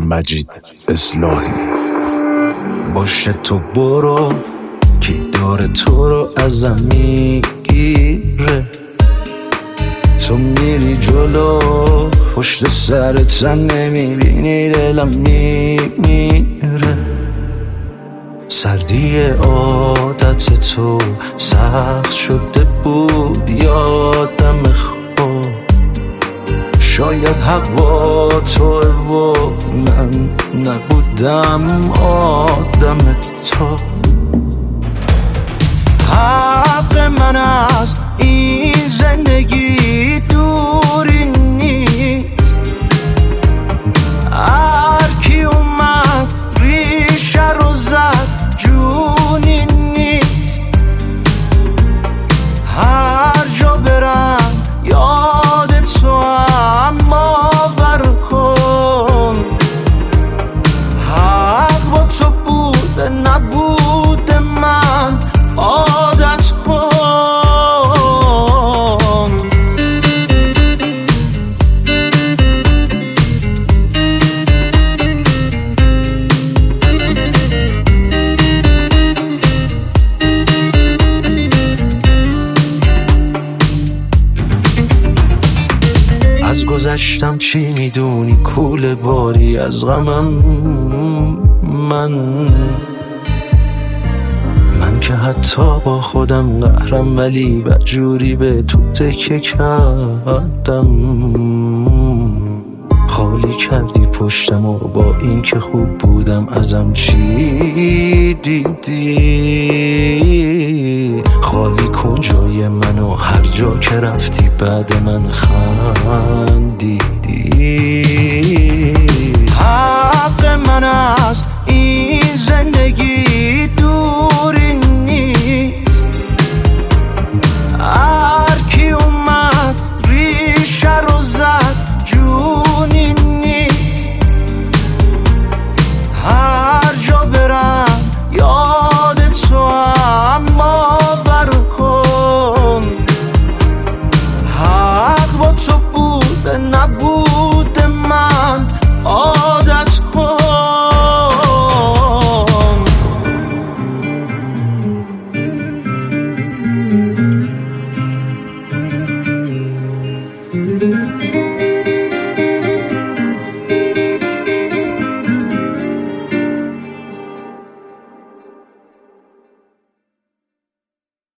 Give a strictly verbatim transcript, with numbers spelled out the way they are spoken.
مجید اصلاحی. باشه تو برو کی داره تو رو ازم میگیره، تو میری جلو پشت سرت نمیبینی دلم میمیره. سردی عادت تو سخت شده بود یادم خوب، شاید حق با توه و من نبودم آدم تو. حق من از این زندگی دوری نیست، هر کی اومد ریشه رو زد جونی نیست. هر جا برم یاد تو هم باور کن، حق با تو بوده نبوده من عادت کن. از گذشتم چی میدونی کوله باری از غمم من من که حتی با خودم قهرم ولی بدجوری به تو تکه کردم. خالی کردی پشتم و با این که خوب بودم ازم چی دیدی. خالی کن جای منو هر جا که رفتی بعد من خندیدی.